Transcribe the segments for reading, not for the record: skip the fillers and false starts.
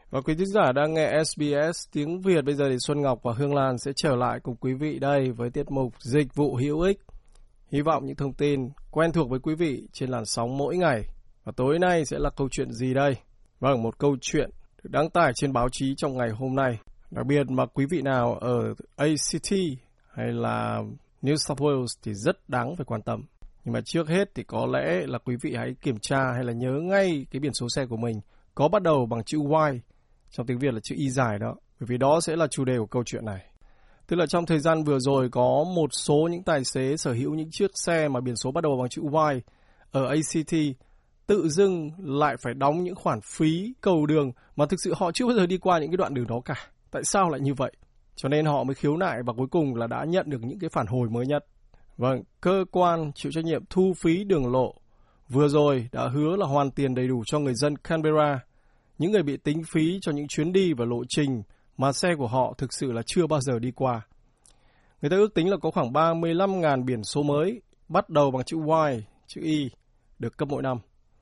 Và quý thính giả đang nghe SBS tiếng Việt. Bây giờ thì Xuân Ngọc và Hương Lan sẽ trở lại cùng quý vị đây với tiết mục Dịch vụ hữu ích. Hy vọng những thông tin quen thuộc với quý vị trên làn sóng mỗi ngày. Và tối nay sẽ là câu chuyện gì đây? Vâng, một câu chuyện được đăng tải trên báo chí trong ngày hôm nay. Đặc biệt mà quý vị nào ở ACT hay là New South Wales thì rất đáng phải quan tâm. Nhưng mà trước hết thì có lẽ là quý vị hãy kiểm tra hay là nhớ ngay cái biển số xe của mình có bắt đầu bằng chữ Y, trong tiếng Việt là chữ Y dài đó. Bởi vì đó sẽ là chủ đề của câu chuyện này. Tức là trong thời gian vừa rồi có một số những tài xế sở hữu những chiếc xe mà biển số bắt đầu bằng chữ Y ở ACT tự dưng lại phải đóng những khoản phí cầu đường mà thực sự họ chưa bao giờ đi qua những cái đoạn đường đó cả. Tại sao lại như vậy? Cho nên họ mới khiếu nại và cuối cùng là đã nhận được những cái phản hồi mới nhất. Vâng, cơ quan chịu trách nhiệm thu phí đường lộ vừa rồi đã hứa là hoàn tiền đầy đủ cho người dân Canberra, những người bị tính phí cho những chuyến đi và lộ trình mà xe của họ thực sự là chưa bao giờ đi qua. Người ta ước tính là có khoảng 35.000 biển số mới bắt đầu bằng chữ Y, chữ Y được cấp mỗi năm.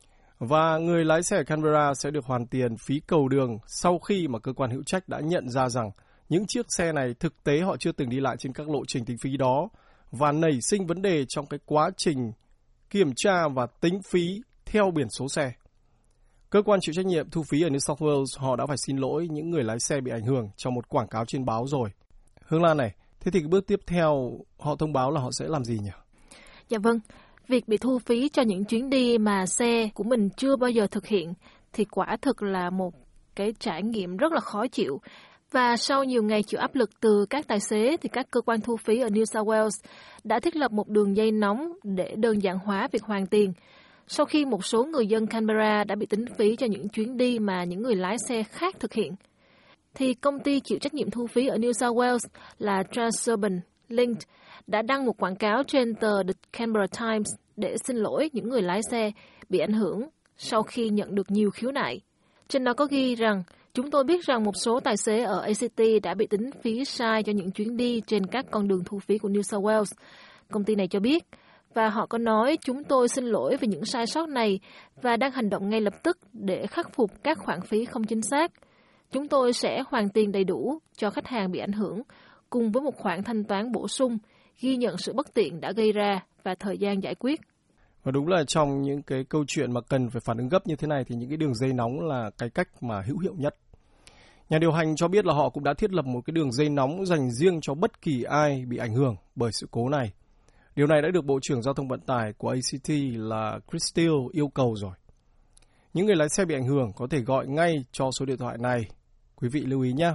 Và người lái xe ở Canberra sẽ được hoàn tiền phí cầu đường sau khi mà cơ quan hữu trách đã nhận ra rằng những chiếc xe này thực tế họ chưa từng đi lại trên các lộ trình tính phí đó và nảy sinh vấn đề trong cái quá trình kiểm tra và tính phí theo biển số xe. Cơ quan chịu trách nhiệm thu phí ở New South Wales họ đã phải xin lỗi những người lái xe bị ảnh hưởng trong một quảng cáo trên báo rồi. Hương Lan này, thế thì cái bước tiếp theo họ thông báo là họ sẽ làm gì nhỉ? Dạ vâng, việc bị thu phí cho những chuyến đi mà xe của mình chưa bao giờ thực hiện thì quả thực là một cái trải nghiệm rất là khó chịu. Và sau nhiều ngày chịu áp lực từ các tài xế thì các cơ quan thu phí ở New South Wales đã thiết lập một đường dây nóng để đơn giản hóa việc hoàn tiền. Sau khi một số người dân Canberra đã bị tính phí cho những chuyến đi mà những người lái xe khác thực hiện, thì công ty chịu trách nhiệm thu phí ở New South Wales là Transurban Link đã đăng một quảng cáo trên tờ The Canberra Times để xin lỗi những người lái xe bị ảnh hưởng sau khi nhận được nhiều khiếu nại. Trên đó có ghi rằng, chúng tôi biết rằng một số tài xế ở ACT đã bị tính phí sai cho những chuyến đi trên các con đường thu phí của New South Wales. Công ty này cho biết, và họ có nói chúng tôi xin lỗi về những sai sót này và đang hành động ngay lập tức để khắc phục các khoản phí không chính xác. Chúng tôi sẽ hoàn tiền đầy đủ cho khách hàng bị ảnh hưởng, cùng với một khoản thanh toán bổ sung, ghi nhận sự bất tiện đã gây ra và thời gian giải quyết. Và đúng là trong những cái câu chuyện mà cần phải phản ứng gấp như thế này thì những cái đường dây nóng là cái cách mà hữu hiệu nhất. Nhà điều hành cho biết là họ cũng đã thiết lập một cái đường dây nóng dành riêng cho bất kỳ ai bị ảnh hưởng bởi sự cố này. Điều này đã được Bộ trưởng Giao thông Vận tải của ACT là Chris Steele yêu cầu rồi. Những người lái xe bị ảnh hưởng có thể gọi ngay cho số điện thoại này. Quý vị lưu ý nhé.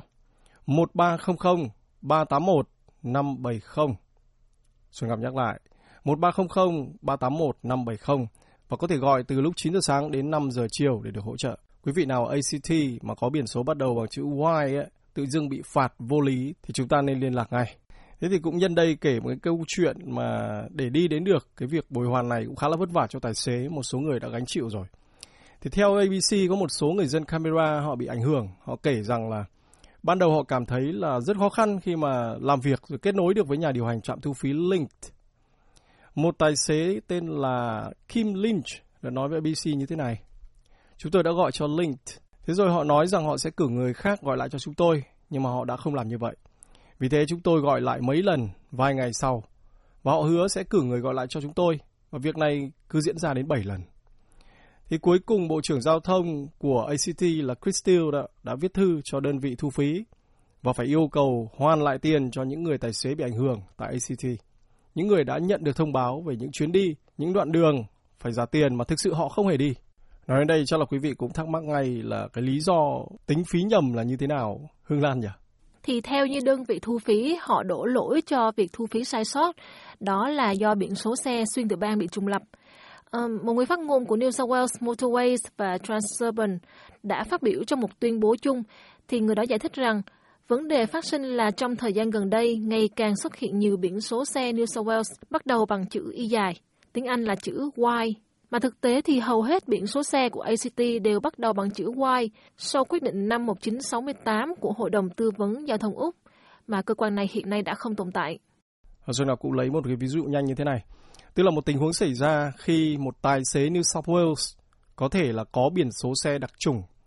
1300 381 570. Xuân Ngọc nhắc lại. 1300 381 570 và có thể gọi từ lúc 9 giờ sáng đến 5 giờ chiều để được hỗ trợ. Quý vị nào ACT mà có biển số bắt đầu bằng chữ Y ấy, tự dưng bị phạt vô lý thì chúng ta nên liên lạc ngay. Thế thì cũng nhân đây kể một cái câu chuyện mà để đi đến được cái việc bồi hoàn này cũng khá là vất vả cho tài xế, một số người đã gánh chịu rồi. Thì theo ABC có một số người dân Canberra họ bị ảnh hưởng, họ kể rằng là ban đầu họ cảm thấy là rất khó khăn khi mà làm việc rồi kết nối được với nhà điều hành trạm thu phí Linked. Một tài xế tên là Kim Lynch đã nói với ABC như thế này. Chúng tôi đã gọi cho Linked. Thế rồi họ nói rằng họ sẽ cử người khác gọi lại cho chúng tôi, nhưng mà họ đã không làm như vậy. Vì thế chúng tôi gọi lại mấy lần vài ngày sau. Và họ hứa sẽ cử người gọi lại cho chúng tôi. Và việc này cứ diễn ra đến 7 lần. Thì cuối cùng Bộ trưởng Giao thông của ACT là Chris Steele đã viết thư cho đơn vị thu phí và phải yêu cầu hoàn lại tiền cho những người tài xế bị ảnh hưởng tại ACT. Những người đã nhận được thông báo về những chuyến đi, những đoạn đường phải trả tiền mà thực sự họ không hề đi. Nói đến đây chắc là quý vị cũng thắc mắc ngay là cái lý do tính phí nhầm là như thế nào, Hương Lan nhỉ? Thì theo như đơn vị thu phí, họ đổ lỗi cho việc thu phí sai sót, đó là do biển số xe xuyên tiểu bang bị trùng lập. Một người phát ngôn của New South Wales Motorways và Transurban đã phát biểu trong một tuyên bố chung, thì người đó giải thích rằng vấn đề phát sinh là trong thời gian gần đây ngày càng xuất hiện nhiều biển số xe New South Wales bắt đầu bằng chữ Y dài, tiếng Anh là chữ Y. Mà thực tế thì hầu hết biển số xe của ACT đều bắt đầu bằng chữ Y sau quyết định năm 1968 của Hội đồng Tư vấn Giao thông Úc, mà cơ quan này hiện nay đã không tồn tại. Rồi nào cũng lấy một cái ví dụ nhanh như thế này. Tức là một tình huống xảy ra khi một tài xế New South Wales có thể là có biển số xe đặc chủng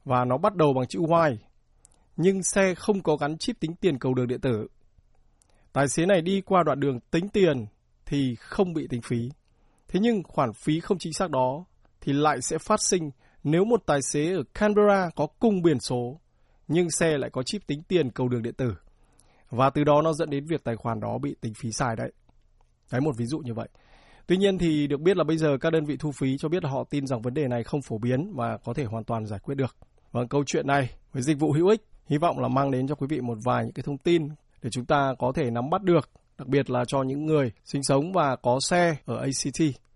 và nó bắt đầu bằng chữ Y, nhưng xe không có gắn chip tính tiền cầu đường điện tử. Tài xế này đi qua đoạn đường tính tiền thì không bị tính phí. Thế nhưng khoản phí không chính xác đó thì lại sẽ phát sinh nếu một tài xế ở Canberra có cùng biển số, nhưng xe lại có chip tính tiền cầu đường điện tử. Và từ đó nó dẫn đến việc tài khoản đó bị tính phí sai đấy. Đấy, một ví dụ như vậy. Tuy nhiên thì được biết là bây giờ các đơn vị thu phí cho biết là họ tin rằng vấn đề này không phổ biến và có thể hoàn toàn giải quyết được. Vâng, câu chuyện này với dịch vụ hữu ích hy vọng là mang đến cho quý vị một vài những cái thông tin để chúng ta có thể nắm bắt được, đặc biệt là cho những người sinh sống và có xe ở ACT.